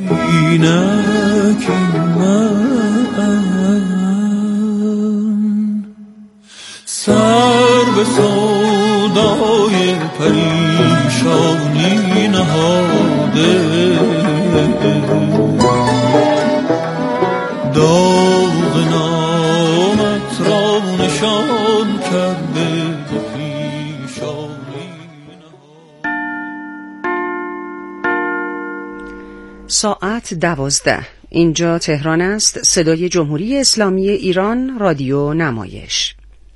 اینک من سر به سودای پریشانی نهاده، داغ نامت را نشان کرده پیشانی نهاده. ساعت 12. اینجا تهران است. صدای جمهوری اسلامی ایران، رادیو نمایش.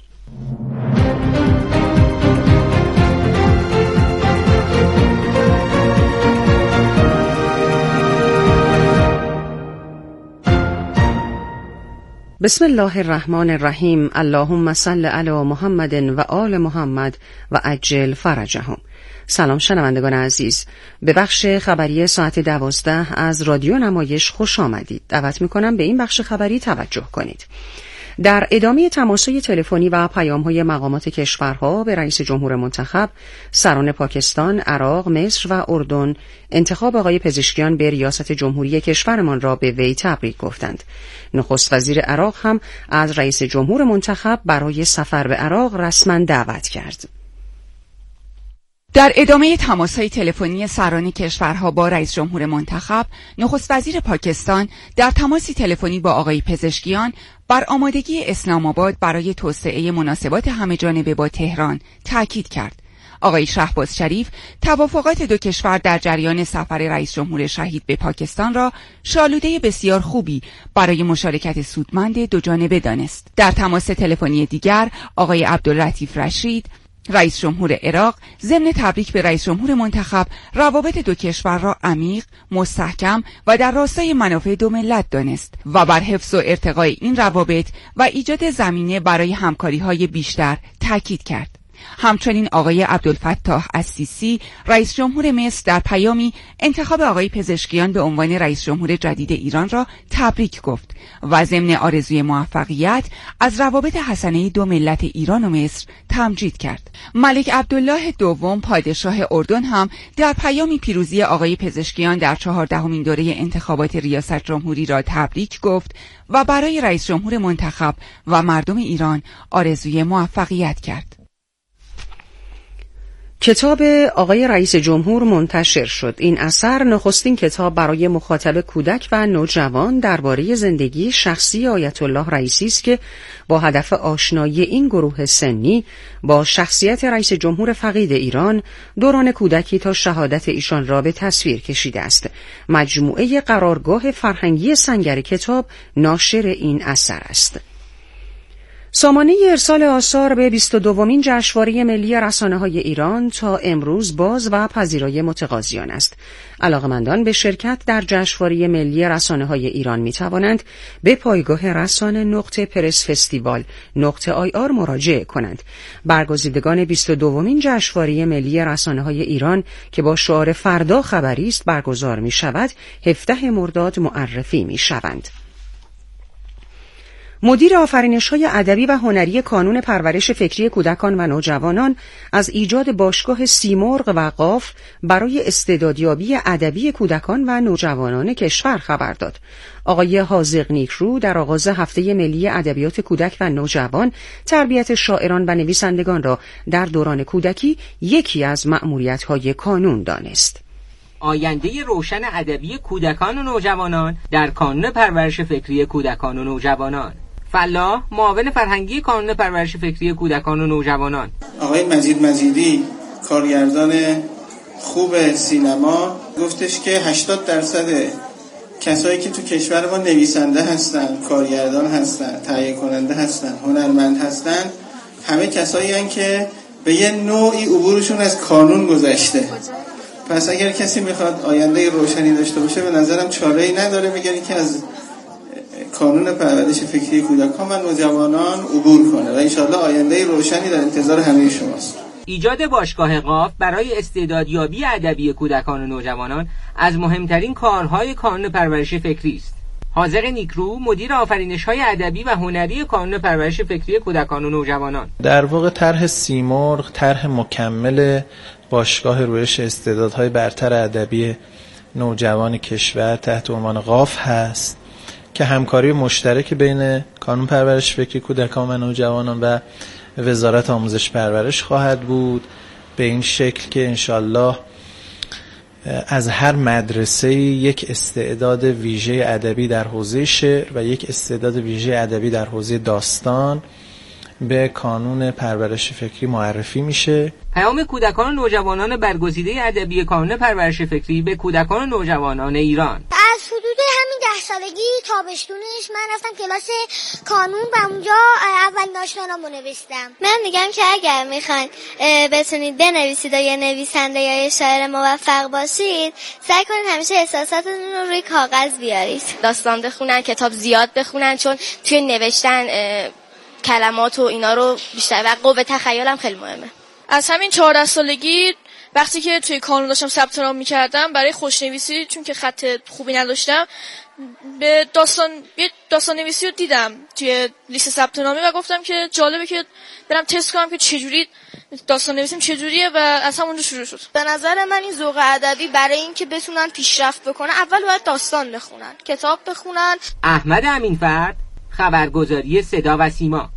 بسم الله الرحمن الرحیم. اللهم صل علی محمد و آل محمد و عجل فرجهم. سلام شنوندگان عزیز، به بخش خبری ساعت 12 از رادیو نمایش خوش آمدید. دعوت می‌کنم به این بخش خبری توجه کنید. در ادامه تماس‌های تلفنی و پیام‌های مقامات کشورها به رئیس جمهور منتخب، سران پاکستان، عراق، مصر و اردن انتخاب آقای پزشکیان به ریاست جمهوری کشورمان را به وی تبریک گفتند. نخست وزیر عراق هم از رئیس جمهور منتخب برای سفر به عراق رسما دعوت کرد. در ادامه تماس‌های تلفنی سران کشورها با رئیس جمهور منتخب، نخست وزیر پاکستان در تماسی تلفنی با آقای پزشکیان بر آمادگی اسلام آباد برای توسعه مناسبات همه‌جانبه با تهران تاکید کرد. آقای شهباز شریف توافقات دو کشور در جریان سفر رئیس جمهور شهید به پاکستان را شالوده بسیار خوبی برای مشارکت سودمند دو جانبه دانست. در تماس تلفنی دیگر، آقای عبداللطیف رشید رئیس جمهور عراق ضمن تبریک به رئیس جمهور منتخب روابط دو کشور را عمیق، مستحکم و در راستای منافع دو ملت دانست و بر حفظ و ارتقای این روابط و ایجاد زمینه برای همکاری‌های بیشتر تاکید کرد. همچنین آقای عبدالفتاح السیسی رئیس جمهور مصر در پیامی انتخاب آقای پزشکیان به عنوان رئیس جمهور جدید ایران را تبریک گفت و ضمن آرزوی موفقیت از روابط حسنه دو ملت ایران و مصر تمجید کرد. ملک عبدالله دوم پادشاه اردن هم در پیامی پیروزی آقای پزشکیان در 14مین دوره انتخابات ریاست جمهوری را تبریک گفت و برای رئیس جمهور منتخب و مردم ایران آرزوی موفقیت کرد. کتاب آقای رئیس جمهور منتشر شد. این اثر نخستین کتاب برای مخاطب کودک و نوجوان درباره زندگی شخصی آیت الله رئیسی است که با هدف آشنایی این گروه سنی با شخصیت رئیس جمهور فقید ایران دوران کودکی تا شهادت ایشان را به تصویر کشیده است. مجموعه قرارگاه فرهنگی سنگر کتاب ناشر این اثر است. سامانه ارسال آثار به 22مین جشنواره ملی رسانه‌های ایران تا امروز باز و پذیرای متقاضیان است. علاقه‌مندان به شرکت در جشنواره ملی رسانه‌های ایران می‌توانند به پایگاه رسانه .presfestival.ir مراجعه کنند. برگزیدگان 22مین جشنواره ملی رسانه‌های ایران که با شعار فردا خبری است برگزار می‌شود، 17 مرداد معرفی می‌شوند. مدیر آفرینش‌های ادبی و هنری کانون پرورش فکری کودکان و نوجوانان از ایجاد باشگاه سیمرغ و قاف برای استعدادیابی ادبی کودکان و نوجوانان کشور خبر داد. آقای حاذق نیکرو در آغاز هفته ملی ادبیات کودک و نوجوان تربیت شاعران و نویسندگان را در دوران کودکی یکی از مأموریت‌های کانون دانست. آینده روشن ادبی کودکان و نوجوانان در کانون پرورش فکری کودکان و نوجوانان. فلاح معاون فرهنگی کانون پرورش فکری کودکان و نوجوانان. آقای مجید مجیدی کارگردان خوب سینما گفتش که 80% کسایی که تو کشور ما نویسنده هستن، کارگردان هستن، تهیه کننده هستن، هنرمند هستن، همه کسایی هستن که به یه نوعی عبورشون از کانون گذشته. پس اگر کسی میخواد آینده روشنی داشته باشه به نظرم چاره‌ای نداره مگر اینکه از کانون پرورش فکری کودکان و نوجوانان عبور کنه و انشالله آینده روشنی در انتظار همه شماست. ایجاد باشگاه قاف برای استعدادیابی ادبی کودکان و نوجوانان از مهمترین کارهای کانون پرورش فکری است. حاذق نیکرو مدیر آفرینش‌های ادبی و هنری کانون پرورش فکری کودکان و نوجوانان. در واقع طرح سیمرغ طرح مکمل باشگاه رویش استعدادهای برتر ادبی نوجوان کشور تحت عنوان قاف هست که همکاری مشترک بین کانون پرورش فکری کودکان و نوجوانان و وزارت آموزش پرورش خواهد بود، به این شکل که انشالله از هر مدرسه یک استعداد ویژه ادبی در حوزه شعر و یک استعداد ویژه ادبی در حوزه داستان به کانون پرورش فکری معرفی میشه. پیام کودکان و نوجوانان برگزیده ادبی کانون پرورش فکری به کودکان و نوجوانان ایران. از حدود همین 10 سالگی تابستونش من رفتم کلاس کانون و اونجا اولین آشنانامو نوشتم. من میگم که اگر میخواین بتونید بنویسید و یه نویسنده یا یه شاعر موفق باشید، سعی کنید همیشه احساساتتون رو روی کاغذ بیارید. داستان بخونن، کتاب زیاد بخونن، چون توی نوشتن کلمات و اینا رو بیشتر و قوه تخیلم خیلی مهمه. از همین 14 سالگی وقتی که توی کانون داشتم ثبت نام می‌کردم برای خوشنویسی، چون که خط خوبی نداشتم، به داستان نویسی رو دیدم توی لیست ثبت نامی و گفتم که جالبه که برم تست کنم که چجوری داستان نویسیم چجوریه و از همونجا شروع شد. به نظر من این ذوق ادبی برای اینکه بتونن پیشرفت بکنن اول باید داستان بخونن، کتاب بخونن. احمد امینفرد، خبرگزاری صدا و سیما.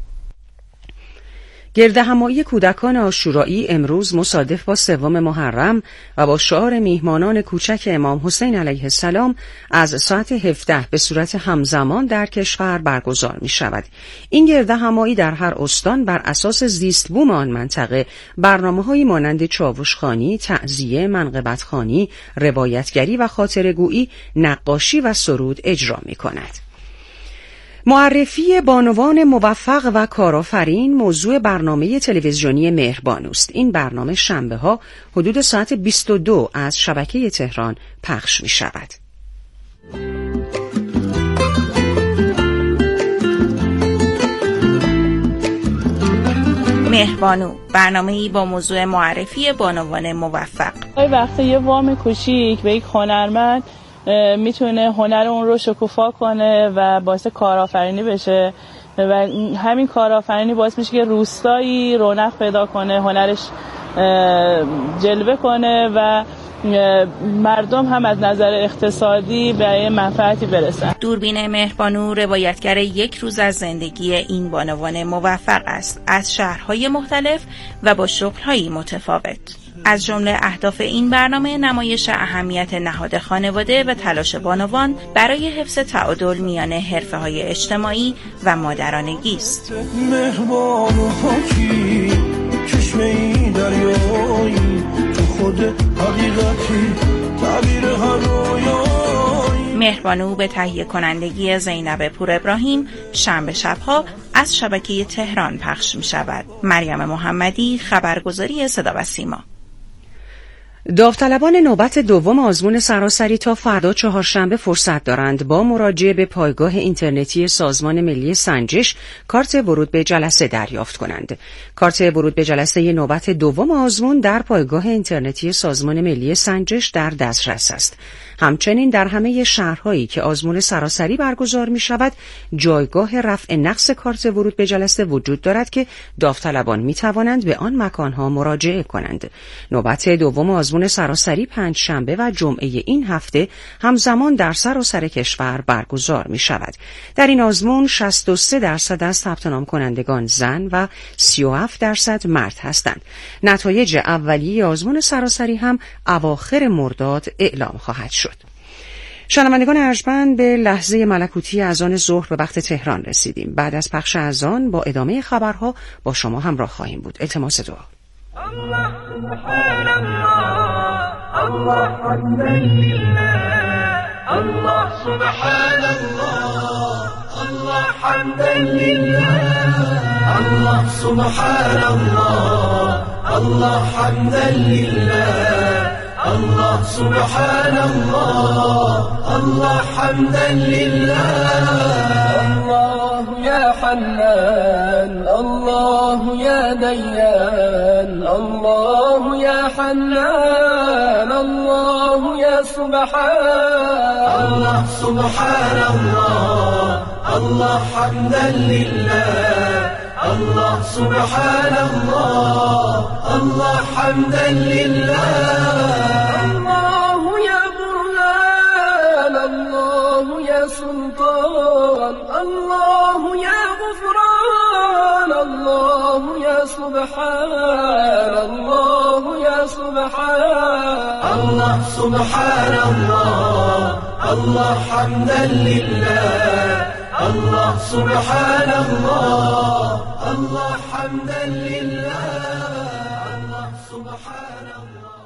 گردهمایی کودکان عاشورایی امروز مصادف با 3 محرم و با شعار میهمانان کوچک امام حسین علیه السلام از ساعت 17 به صورت همزمان در کشور برگزار می شود. این گردهمایی در هر استان بر اساس زیست بوم آن منطقه برنامه‌هایی مانند چاوشخوانی، تعزیه، منقبتخوانی، روایتگری و خاطره‌گویی، نقاشی و سرود اجرا می کند. معرفی بانوان موفق و کارآفرین موضوع برنامه تلویزیونی مهربانوست. این برنامه شنبه‌ها حدود ساعت 22 از شبکه تهران پخش می شود. مهربانو، برنامه‌ای با موضوع معرفی بانوان موفق. وقتی یه وام کوچیک به یک هنرمند میتونه هنر اون رو شکوفا کنه و باعث کارآفرینی بشه و همین کارآفرینی باعث میشه که روستایی رونق پیدا کنه، هنرش جلوه کنه و مردم هم از نظر اقتصادی به منفعتی برسن. دوربین مهربانو روایتگر یک روز از زندگی این بانوان موفق است، از شهرهای مختلف و با شغل‌های متفاوت. از جمله اهداف این برنامه نمایش اهمیت نهاد خانواده و تلاش بانوان برای حفظ تعادل میان حرفه‌های اجتماعی و مادرانگی است. مهربان و پاکی چشمه‌ای دریایی تو خود حقیقتی تعبیر هر رویایی. مهربانو به تهیه کنندگی زینب پور ابراهیم شنبه شبها از شبکه تهران پخش می شود. مریم محمدی، خبرگزاری صدا و سیما. داوطلبان نوبت دوم آزمون سراسری تا فردا چهارشنبه فرصت دارند با مراجعه به پایگاه اینترنتی سازمان ملی سنجش کارت ورود به جلسه دریافت کنند. کارت ورود به جلسه نوبت دوم آزمون در پایگاه اینترنتی سازمان ملی سنجش در دسترس است. همچنین در همه شهرهایی که آزمون سراسری برگزار می شود جایگاه رفع نقص کارت ورود به جلسه وجود دارد که داوطلبان می توانند به آن مکانها مراجعه کنند. نوبت دوم آزمون سراسری پنجشنبه و جمعه این هفته همزمان در سراسر کشور برگزار می شود. در این آزمون 63% از ثبت نام کنندگان زن و 37% مرد هستند. نتایج اولیه آزمون سراسری هم اواخر مرداد اعلام خواهد شد. شنوندگان ارجمند، به لحظه ملکوتی اذان ظهر به وقت تهران رسیدیم. بعد از پخش اذان با ادامه خبرها با شما همراه خواهیم بود. التماس دعا. الله سبحان الله، الله حمدا لله، الله سبحان الله، الله حمدا لله، الله سبحان الله، الله حمدا لله، الله سبحان الله، الله حمدا لله. الله يا حنان، الله يا ديان، الله يا حنان، الله يا سبحان، الله سبحان الله، الله حمدا لله، الله سبحان الله، الله حمدا لله. الله يا برهان، يا سلطان، الله يا غفران، الله يا سبحان، الله يا سبحان، الله سبحان الله، الله حمدا لله، الله سبحان الله، الله حمدا لله، الله سبحان الله.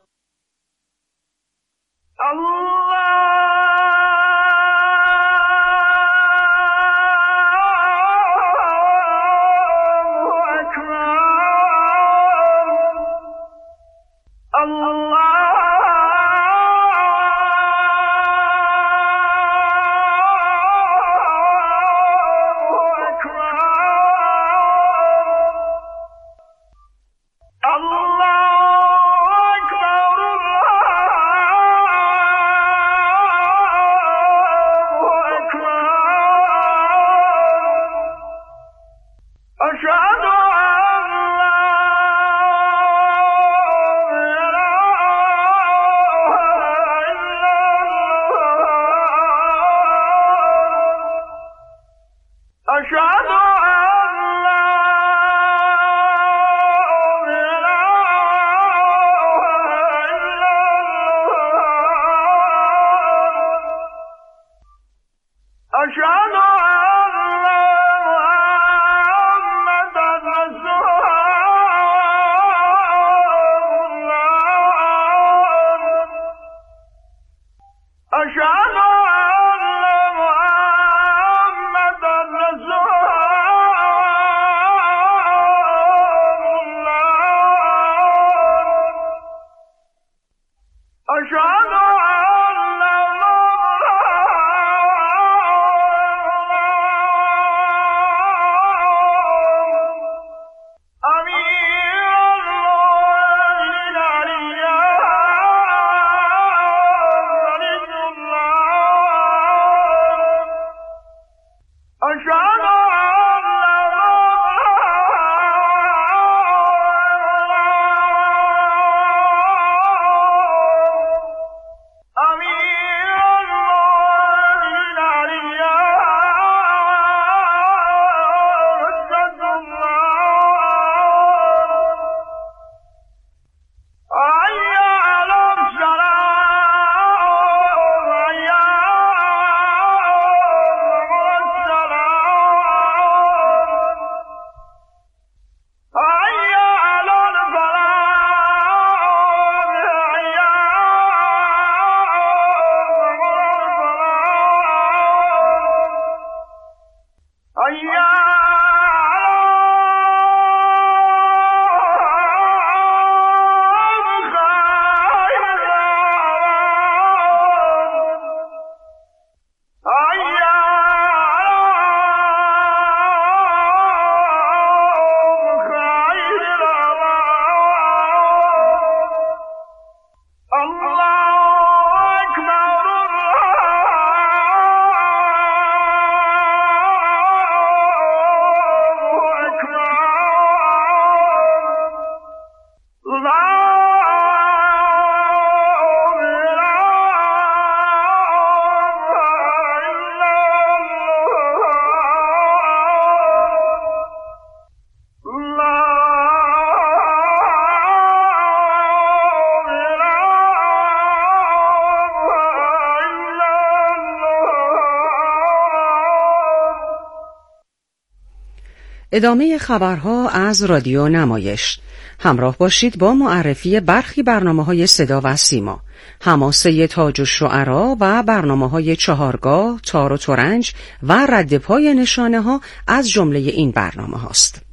ادامه خبرها از رادیو نمایش. همراه باشید با معرفی برخی برنامه‌های صدا و سیما، حماسه تاج الشعرا و برنامه‌های چهارگاه، تار و ترنج و رد پای نشانه ها از جمله این برنامه هاست.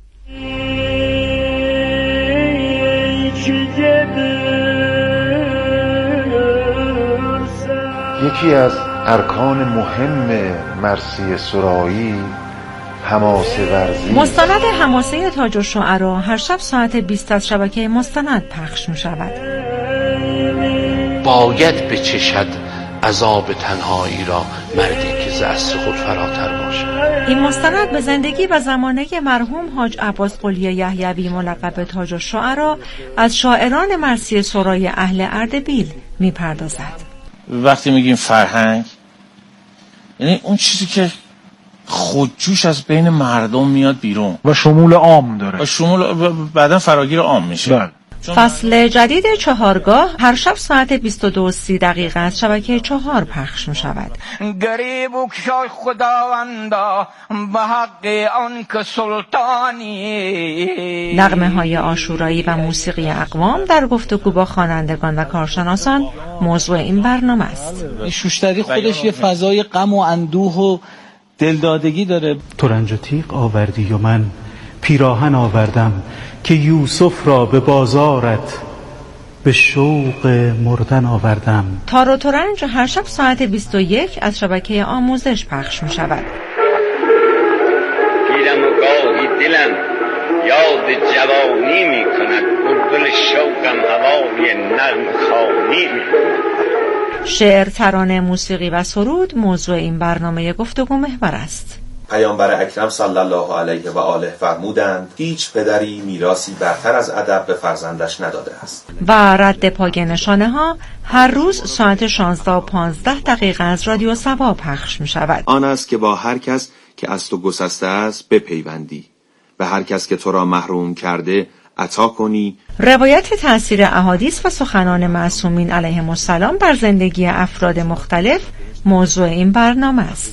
یکی از ارکان مهم مرثیه سرایی حماسه ورزی. مستند حماسه تاج الشعرا هر شب ساعت 20 از شبکه مستند پخش می شود. باید بچشد عذاب تنهایی را مردی که ز عصر خود فراتر باشد. این مستند به زندگی و زمانه مرحوم حاج عباس قلی یحیوی ملقب تاج الشعرا از شاعران مرثیه سرای اهل اردبیل می پردازد. وقتی میگیم فرهنگ یعنی اون چیزی که خودجوش از بین مردم میاد بیرون و شمول عام داره و شمول بعداً فراگیر عام میشه. فصل جدید چهارگاه هر شب ساعت 22:30 از شبکه 4 پخش می شود. گریب و کشای خداوندا به حق آن که سلطانی. نغمه های عاشورایی و موسیقی اقوام در گفتگو با خوانندگان و کارشناسان موضوع این برنامه است. شوشتری خودش یه فضای غم و اندوه و دلدادگی داره. تو رنج و تیغ آوردی و من پیراهن آوردم که یوسف را به بازارت به شوق مردن آوردم. تار و ترنج هر شب ساعت 21 از شبکه آموزش پخش می شود. گیرم و گاهی دلم یاد جوانی می کند، بلبل شوقم هوای نرم خوانی می کند. شعر، ترانه، موسیقی و سرود موضوع این برنامه گفتگو محور است. پیامبر اکرم صلی الله علیه و آله فرمودند هیچ پدری میراثی برتر از ادب به فرزندش نداده است. و رد پای نشانه ها هر روز ساعت 16:15 از رادیو سوا پخش می شود. آن است که با هر کس که از تو گسسته است بپیوندی و هر کس که تو را محروم کرده عطا کنی. روایت تأثیر احادیث و سخنان معصومین علیهم السلام بر زندگی افراد مختلف موضوع این برنامه است.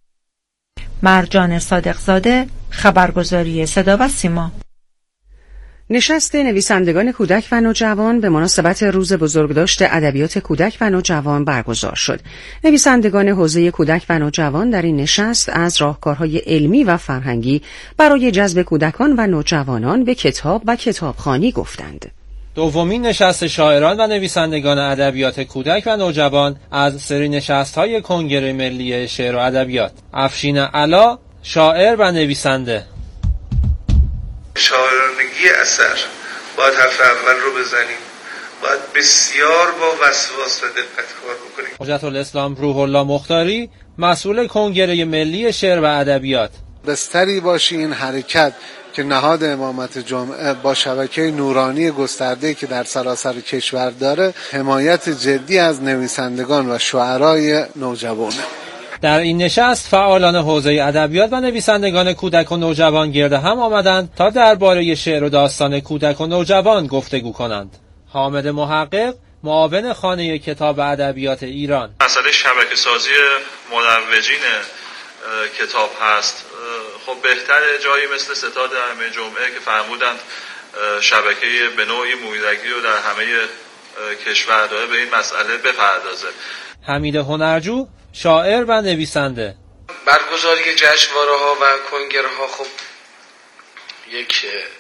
مرجان صادقزاده، خبرگزاری صدا و سیما. نشست نویسندگان کودک و نوجوان به مناسبت روز بزرگداشت ادبیات کودک و نوجوان برگزار شد. نویسندگان حوزه کودک و نوجوان در این نشست از راهکارهای علمی و فرهنگی برای جذب کودکان و نوجوانان به کتاب و کتابخوانی گفتند. دومین نشست شاعران و نویسندگان ادبیات کودک و نوجوان از سری نشست‌های کنگره ملی شعر و ادبیات. افشین علا، شاعر و نویسنده. شاعرانگی اثر باید حرف اول رو بزنیم، باید بسیار با وسواس و دقت کار بکنیم. حجت الاسلام روح الله مختاری، مسئول کنگره ملی شعر و ادبیات. بستری باشی این حرکت که نهاد امامت جمعه با شبکه نورانی گسترده‌ای که در سراسر کشور داره حمایت جدی از نویسندگان و شاعرای نوجوانه. در این نشست فعالان حوزه ادبیات و نویسندگان کودک و نوجوان گرد هم آمدند تا درباره شعر و داستان کودک و نوجوان گفتگو کنند. حامد محقق، معاون خانه کتاب ادبیات ایران: مسئله شبکه سازی مروجین کتاب هست. خب بهتر جایی مثل ستاد همه جمعه که فرمودند شبکه به نوعی مویدگی رو در همه کشور داره به این مسئله بپردازه. حمید هنرجو، شاعر و نویسنده: برگزاری جشنواره‌ها و کنگره‌ها خب یک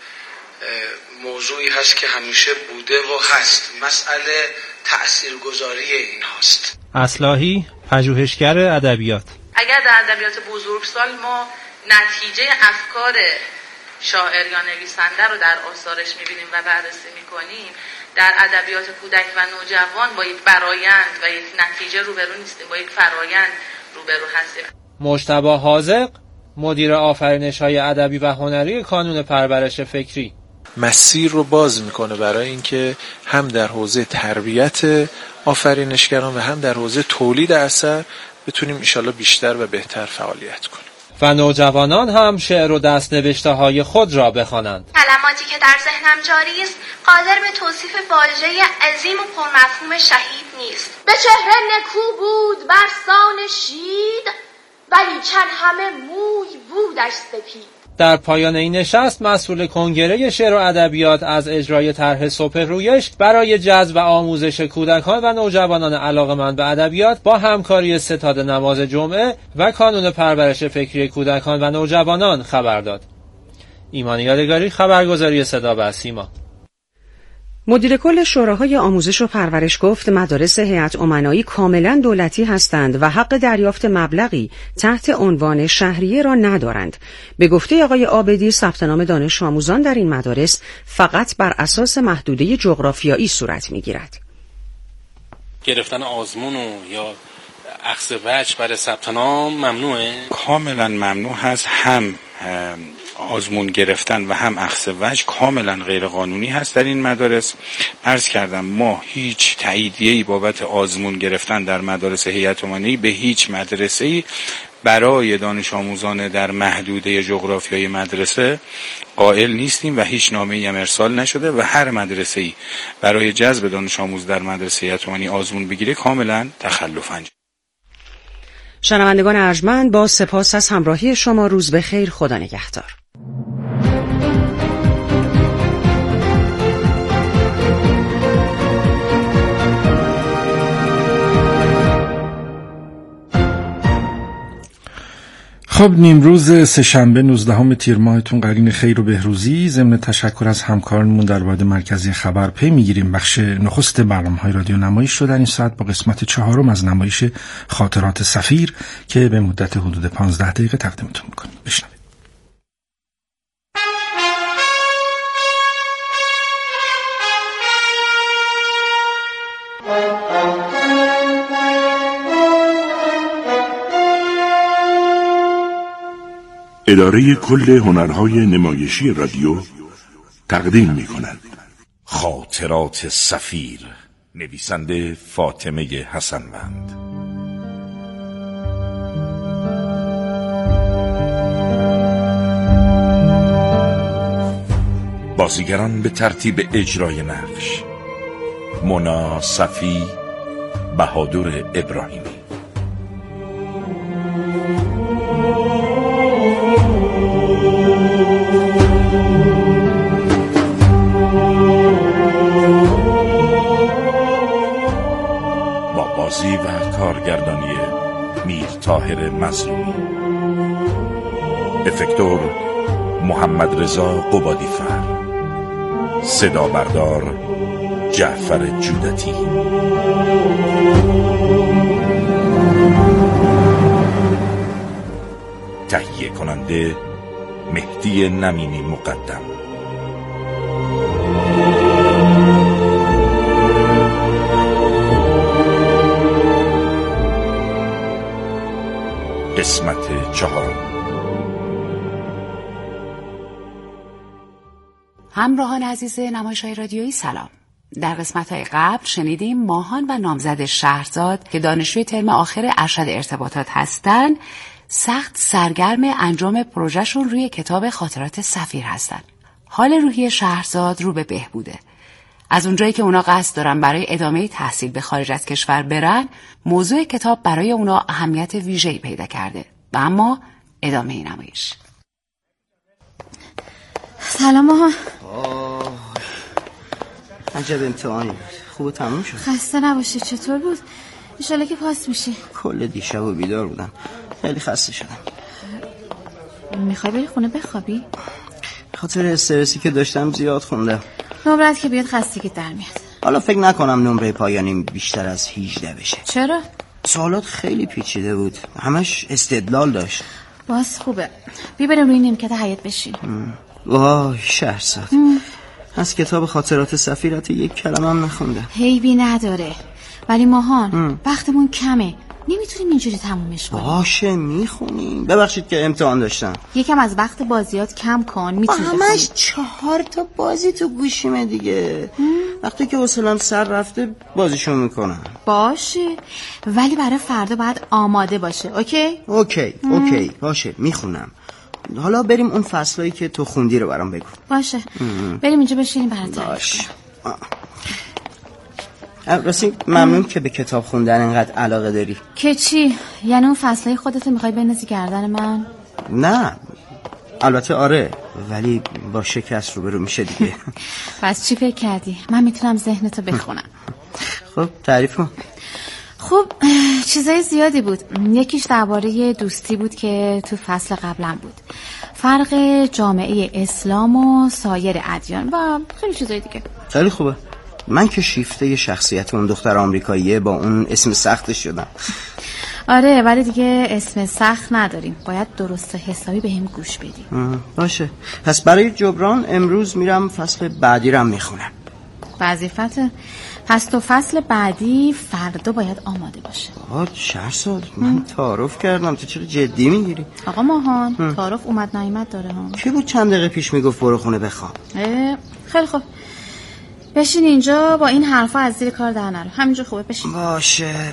موضوعی هست که همیشه بوده و هست. مسئله تاثیرگذاری این هاست. اصلاحی، پژوهشگر ادبیات: اگر در ادبیات بزرگسال ما نتیجه افکار شاعر یا نویسنده رو در آثارش می‌بینیم و بررسی می‌کنیم، در ادبیات کودک و نوجوان با یک فرایند و یک نتیجه روبرو نیستیم، با یک فرایند روبرو هستیم. مجتبی حاذق، مدیر آفرینش‌های ادبی و هنری کانون پرورش فکری: مسیر رو باز میکنه برای اینکه هم در حوزه تربیت آفرینشگران و هم در حوزه تولید اثر بتونیم انشالله بیشتر و بهتر فعالیت کنیم. و نوجوانان هم شعر و دست‌نوشته‌های خود را بخوانند. کلماتی که در ذهنم جاری است قادر به توصیف واژه عظیم و پرمفهوم شهید نیست. به چهره نکو بود برسان شید، ولیکن همه موی بودش سپید. در پایان این نشست مسئول کنگره شعر و ادبیات از اجرای طرح صبح رویش برای جذب و آموزش کودکان و نوجوانان علاقه‌مند به ادبیات با همکاری ستاد نماز جمعه و کانون پرورش فکری کودکان و نوجوانان خبر داد. ایمان یادگاری، خبرگزاری صدا و سیما. مدیر کل شوراهای آموزش و پرورش گفت مدارس هیئت امنایی کاملا دولتی هستند و حق دریافت مبلغی تحت عنوان شهریه را ندارند. به گفته آقای عابدی ثبت نام دانش آموزان در این مدارس فقط بر اساس محدوده جغرافیایی صورت می‌گیرد. گرفتن آزمون یا اخذ وجه برای ثبت نام ممنوعه؟ کاملا ممنوع هست. هم آزمون گرفتن و هم اخذ وجه کاملا غیر قانونی هست در این مدارس. عرض کردم ما هیچ تاییدیه‌ای بابت آزمون گرفتن در مدارس هیئت امنه‌ای به هیچ مدرسه‌ای برای دانش آموزان در محدوده جغرافیایی مدرسه قائل نیستیم و هیچ نامه‌ای هم ارسال نشده و هر مدرسه‌ای برای جذب دانش آموز در مدرسه هیئت امنه‌ای آزمون بگیره کاملا تخلف انجام. شنوندگان ارجمند، با سپاس از همراهی شما، روز بخیر، خدا نگهدار. خب نیمروز سه‌شنبه 19 تیر ماهتون قرین خیر و بهروزی. ضمن تشکر از همکارانمون در واحد مرکزی خبر پی میگیریم بخش نخست برنامه‌های رادیو نمایش رو در این ساعت با قسمت 4 از نمایش خاطرات سفیر که به مدت حدود 15 دقیقه تقدیمتون می‌کنیم. بشنوید. اداره کل هنرهای نمایشی رادیو تقدیم می کند خاطرات سفیر، نویسنده فاطمه حسنوند. بازیگران به ترتیب اجرای نقش: مونا صفی، بهادر ابراهیمی. بازی و کارگردانی میر طاهر مظلومی. افکتور محمد رضا قبادیفر. صدا بردار جعفر جودتی. تهیه کننده مهدی نمینی مقدم. قسمت 4. همراهان عزیز نمایش‌های رادیویی سلام. در قسمت‌های قبل شنیدیم ماهان و نامزد شهرزاد که دانشجوی ترم آخر ارشد ارتباطات هستند سخت سرگرم انجام پروژهشون روی کتاب خاطرات سفیر هستند. حال روحی شهرزاد رو به بهبوده. از اونجایی که اونا قصد دارن برای ادامه تحصیل به خارج از کشور برن، موضوع کتاب برای اونا اهمیت ویژه‌ای پیدا کرده. و اما ادامه این نمایش. سلام ماها. عجب امتحانی بود. خوب تموم شد. خسته نباشی. چطور بود؟ انشالله که پاس میشی. کل دیشب و بیدار بودم. خیلی خسته شدم. میخوای بری خونه بخوابی؟ خاطر استرسی که داشتم زیاد خوندم. نمرت که بیاد خستگی در میاد. حالا فکر نکنم نمره پایانی بیشتر از 18 بشه. چرا؟ سوالات خیلی پیچیده بود. همش استدلال داشت. باز خوبه. بریم روی نیمکت حیاط بشین. وای شهرزاد. از کتاب خاطرات سفیرت یک کلمه هم نخوندم. حیبی نداره. ولی ماهان وقتمون کمه. نمیتونیم اینجوری تمومش کنیم. باشه میخونیم. ببخشید که امتحان داشتم. یکم از وقت بازیات کم کن. میتونی همش 4 تا بازی تو گوشیمه دیگه. وقتی که حوصله‌ام سر رفته بازیشو میکنم. باشه ولی برای فردا باید آماده باشه. اوکی باشه میخونم. حالا بریم اون فصلایی که تو خوندی رو برام بگو. باشه بریم اینجا بشینیم برات. باشه. راستی ممنون که به کتاب خوندن اینقدر علاقه داری. که چی؟ یعنی اون فصلای خودت میخوای بندازی گردن من؟ نه البته آره، ولی با شکست روبرو میشه دیگه. پس چی فکر کردی؟ من میتونم ذهنتو بخونم. خب تعریف کن. خب چیزای زیادی بود. یکیش درباره دوستی بود که تو فصل قبلم بود. فرق جامعه اسلام و سایر ادیان و خیلی چیزای دیگه. خیلی خوبه. من که شیفته شخصیت اون دختر آمریکاییه با اون اسم سختش شدم. آره ولی دیگه اسم سخت نداریم. باید درست حسابی بهم گوش بدی. باشه. پس برای جبران امروز میرم فصل بعدی رو میخونم. وظیفته. پس تو فصل بعدی فردا باید آماده باشه. شهرزاد من تعارف کردم، تو چرا جدی میگیری؟ آقا ماهان تعارف اومد نیامد داره ها. کی بود چند دقیقه پیش میگفت برو خونه بخواب؟ خیلی خوب، بشین اینجا با این حرفا از زیر کار در نرو. همینجا خوبه، بشین. باشه.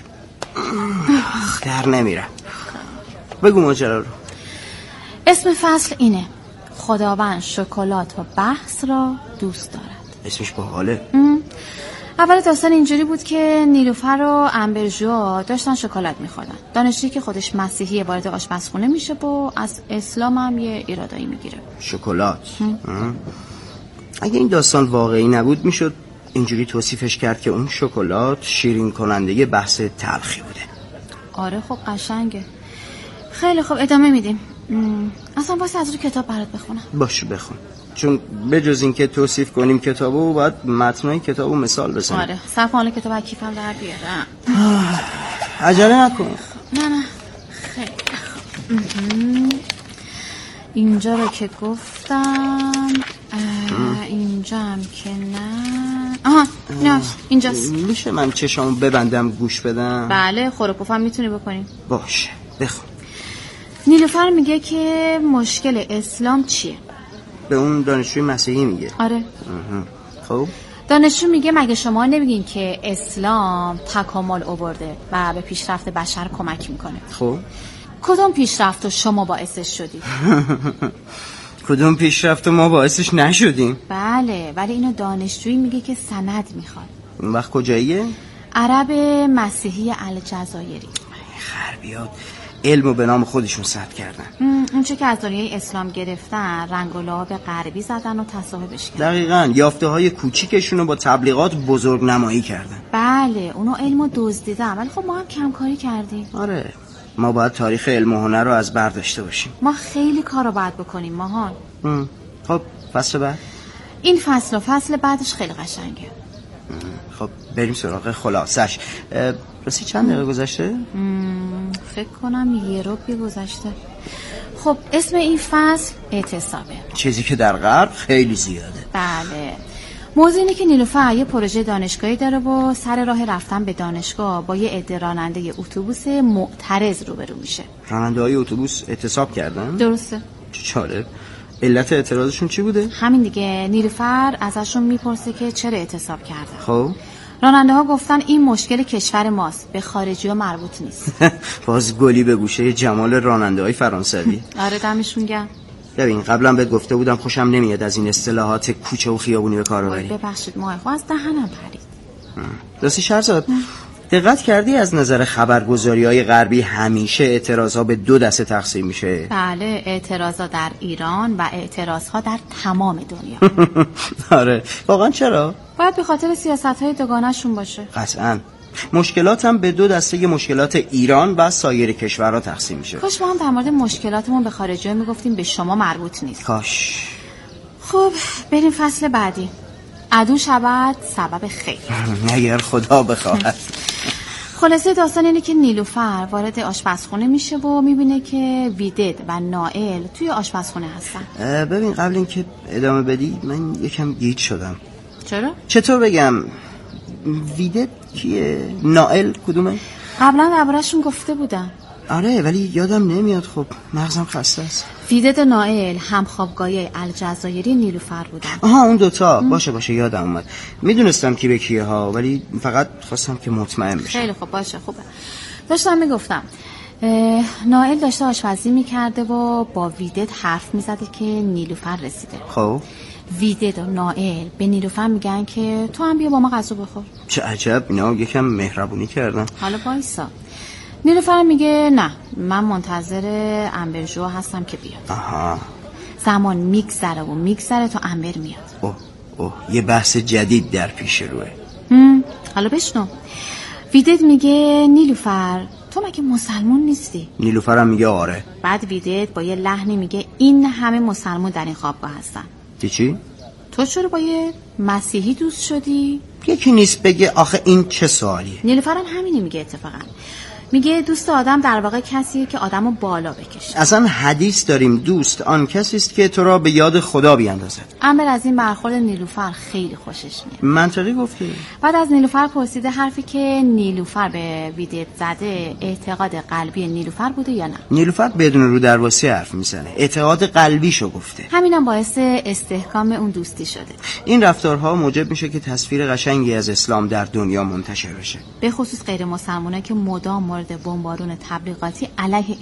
در نمیرم. بگو ماجرا رو. اسم فصل اینه: خداوند شکلات و بحث را دوست دارد. اسمش باحاله. اول داستان اینجوری بود که نیلوفر و امبرژوا داشتن شکلات میخوردن. دانشجویی که خودش مسیحیه وارد آشپزخونه میشه و از اسلام هم یه ایرادایی میگیره. شکلات. اگه این داستان واقعی نبود میشد اینجوری توصیفش کرد که اون شکلات شیرین کننده بحث تلخی بوده. آره خب قشنگه. خیلی خب ادامه میدیم. اصلا واسه از رو کتاب برات بخونم. باشه بخون، چون بجز این که توصیف کنیم کتابو باید متنای کتابو مثال بزنیم. آره صرف حالا کتاب از کیفم در بیارم. عجله نکن. نه خیلی خوب. اینجا رو که گفتم، اینجا هم که نه. نه اینجاست. میشه من چشامو ببندم گوش بدم؟ بله خروپوفم میتونی بکنیم. باشه بخون. نیلوفر میگه که مشکل اسلام چیه؟ به اون دانشجوی مسیحی میگه. آره. خب دانشجو میگه مگه شما نمیگین که اسلام تکامل آورده و به پیشرفت بشر کمک میکنه؟ خب کدوم پیشرفت شما باعثش شدید؟ کدوم پیشرفت ما باعثش نشدیم؟ بله ولی اینو دانشجویی میگه که سند میخواد. اون وقت کجاییه؟ عرب مسیحی الجزایری. خربیات علمو به نام خودشون ثبت کردن. اون چه که از دنیای اسلام گرفتن رنگ و لعاب غربی زدن و تصاحبش کردن. دقیقاً یافته های کوچیکشونو با تبلیغات بزرگ نمایی کردن. بله اونو علمو دزدیدن ولی خب ما هم کمکاری کردیم. آره ما باید تاریخ علم و هنر رو از بر داشته باشیم. ما خیلی کارو باید بکنیم ماهان. خب فصل بعد؟ این فصل و فصل بعدش خیلی قشنگه. خب بریم سراغ خلاصش. راستی چند دقیقه گذشته؟ فکر کنم یه ربع گذشته. خب اسم این فصل اعتصابه، چیزی که در غرب خیلی زیاده. بله موضوع اینه که نیلوفر یه پروژه دانشگاهی داره و سر راه رفتن به دانشگاه با یه عده راننده اتوبوس معترض روبرو میشه. راننده های اتوبوس اعتصاب کردن؟ درسته. چاره؟ علت اعتراضشون چی بوده؟ همین دیگه. نیلوفر ازشون میپرسه که چرا اعتصاب کردن. خب راننده ها گفتن این مشکل کشور ماست، به خارجی ها مربوط نیست. باز گلی به گوشه جمال راننده های فرانسوی. آره دمشون گرم. ببین قبلا بهت گفته بودم خوشم نمیاد از این اصطلاحات کوچه و خیابونی به کار ببری. ببخشید ماه از دهنم پرید. راستی شهرزاد دقت کردی از نظر خبرگزاری‌های غربی همیشه اعتراضها به دو دسته تقسیم میشه؟ بله اعتراضها در ایران و اعتراضها در تمام دنیا. آره واقعا چرا؟ باید به خاطر سیاست‌های دوگانه‌شون باشه. قطعاً. مشکلات هم به دو دسته مشکلات ایران و سایر کشورها تقسیم میشه. کاش ما هم در مورد مشکلاتمون به خارجی‌ها میگفتیم به شما مربوط نیست. کاش. خب بریم فصل بعدی. عدو شود سبب خیر. اگر خدا بخواهد. خلاصه داستان اینه که نیلوفر وارد آشپزخونه میشه و میبینه که ویدد و نائل توی آشپزخونه هستن. ببین قبل اینکه ادامه بدی من یکم گیج شدم. چرا؟ چطور بگم؟ ویدد کیه؟ نائل کدومه؟ قبلا درباره‌شون گفته بودم. آره ولی یادم نمیاد. خب مغزم خسته است. ویدد و نائل هم خوابگاهی الجزایری نیلوفر بودن. آها اون دوتا. باشه یادم اومد. میدونستم کی به کیه ها ولی فقط خواستم که مطمئن بشم. خیلی خوب باشه خوبه. داشتم میگفتم نائل داشته آشپزی میکرده و با ویدد حرف میزده که نیلوفر رسیده. خب ویدد و نائل به نیلوفر میگن که تو هم بیا با ما غذا بخور. چه عجب اینا یکم مهربونی کردن. حالا وایسا. نیلوفر میگه نه من منتظر امبرژوا هستم که بیاد. آها. زمان میگذره تا امبر میاد. اوه یه بحث جدید در پیش روه. حالا بشنو. ویدد میگه نیلوفر تو مگه مسلمون نیستی؟ نیلوفر هم میگه آره. بعد ویدد با یه لحنی میگه این همه مسلمون در این خوابگاه هستن. چی؟ تو چرا با یه مسیحی دوست شدی؟ یکی نیست بگه آخه این چه سوالیه؟ نیلوفر هم همینی میگه اتفاقا. میگه دوست آدم در واقع کسیه که آدمو بالا بکشه. اصلا حدیث داریم دوست آن کسی است که تو را به یاد خدا بیاندازد. امر از این برخورد نیلوفر خیلی خوشش میاد. منطقی گفتی. بعد از نیلوفر پرسیده حرفی که نیلوفر به ویدیت زده اعتقاد قلبی نیلوفر بوده یا نه. نیلوفر بدون رو درواسی حرف میزنه، اعتقاد قلبیشو گفته. همینم باعث استحکام اون دوستی شده. این رفتارها موجب میشه که تصویر قشنگی از اسلام در دنیا منتشر بشه، به خصوص غیر مسلمانایی که مدام مورد بمبارون تبلیغاتی علیه